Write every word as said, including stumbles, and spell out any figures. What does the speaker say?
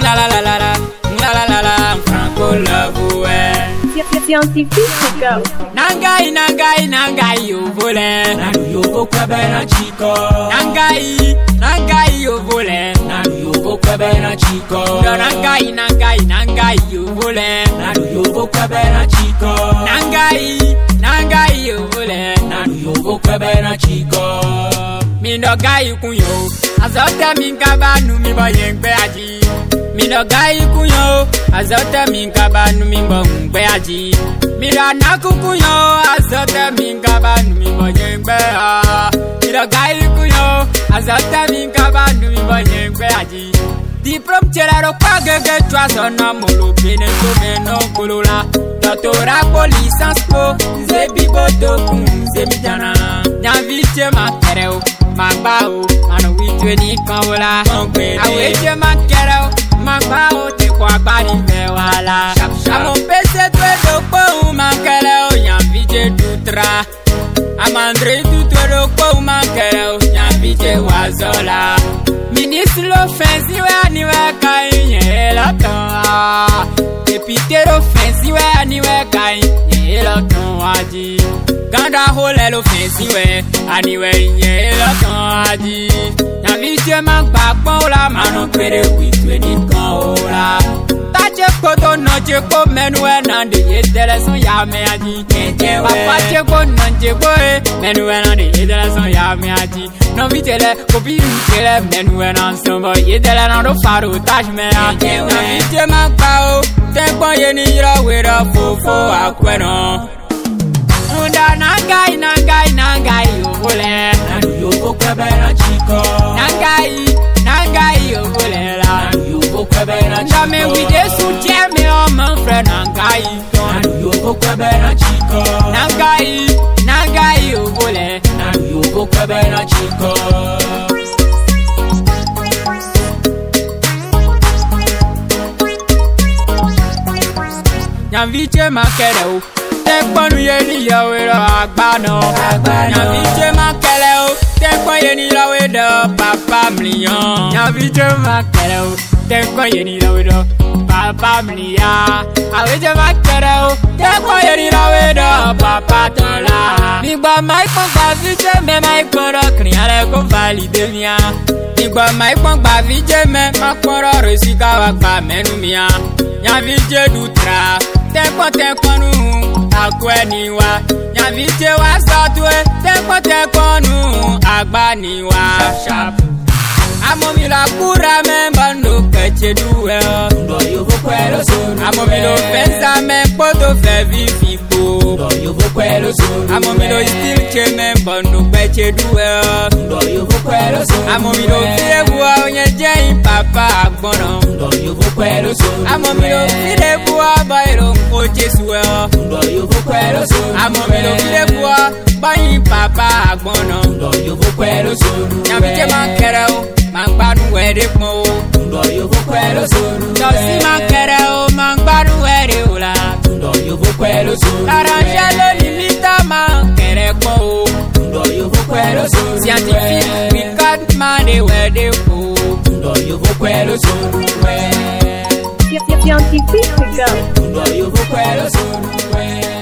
la la la la la la la la Franco love ouais. Scientifique go. Nangai nangai nangai yo vole. Nanu yo vokwebe na chiko. Nangai nangai yo vole. Nanu yo vokwebe na chiko. Nangai nangai nangai yo vole. Nanu yo vokwebe na chiko. Nangai nangai yo vole. Nanu yo vokwebe na chiko. Mi no gai kunyo. Azota minkaba nu mi boyengbe aji. Mi no gai kunyo. Azota minkaba nu mi boyengbe aji. Mi ra nakukunyo. Azota minkaba nu mi boyengbe a. Mi no gai kunyo. Azota minkaba nu mi boyengbe aji. Diplôme tirero kwa gege twa sona molo bene to meno kolola. Doctorat po licence po zebi bodo kun zemi jana. Nyavite makereo magbao mano witwe ni kanwola. Aweje makereo magbao te kwa bari me wala. Amo pese twe do po makereo nyavite dutra. Amandre tutoro po makereo nyavite wazola. Ministre l'offensive aniwe kainye lakan. Député l'offensive aniwe kainye lakan aji. Ganda hole l'offensive aniwe nye lakan aji. Nyavite magba pon la mano pere witwe ni kan ola. Tache koto noche ko menwe nande yedele son yame aji. Papa che ko nanje ko e menwe nande yedele son yame aji. No vitele kopi vitele menwe nan sombo yedele nan do faro taj me a. No vite magba o tempo ye ni yira wera fofo akweno. Unda nangai nangai nangai yo vole. Nanu yo vokwebe na chiko. Nangai nangai yo vole la. Nanu yo vokwebe na chiko. Jamais we dey soutien me oh mon frère nangai. Nanu yo vokwebe na chiko. Nangai nangai yo vole. Nanu yo vokwebe na chiko. Nyavite makereo tekponu ye ni yawe do agbano. Nyavite makereo tekpo ye ni yawe do papa mlion. Nyavite makereo tekpo ye ni yawe do papa mlia. Aweje makereo tekpo ye ni yawe do papa tola. Migba mai pon gba vije me mai pon ro kriare ko valide mia. Migba mai pon gba vije me ma pon ro resika wa gba menu mia. Nyavite dutra tekpo tekpo nu akweni wa. Nyavite wa sotwe tekpo tekpo nu agbani wa. Sharp amomi la kura me bando keche duwe. Ndo yo vokwelo sonu. Amomi lo pensa me poto fe vivi po. Ndo yo vokwelo sonu. Amomi lo still che me bando keche duwe. Ndo yo vokwelo sonu. Amomi lo fire bua onye je papa agbono. Ndo yo vokwelo sonu. Amomi lo fire bua bairo ko Jesuwe. Ndo yo vokwelo sonu. Amomi lo fire bua bayi papa agbono. Ndo yo vokwelo sonu. Nyavite makereo mangbanu wede mo. Ndo yo vokwelo sonu. Josi makereo mangbanu wede ola. Ndo yo vokwelo sonu. L'arangelo limita makere ko. Ndo yo vokwelo sonu. Scientifique record mane wede ko. Ndo yo vokwelo sonu. Scientifique go. Ndo yo vokwelo sonu.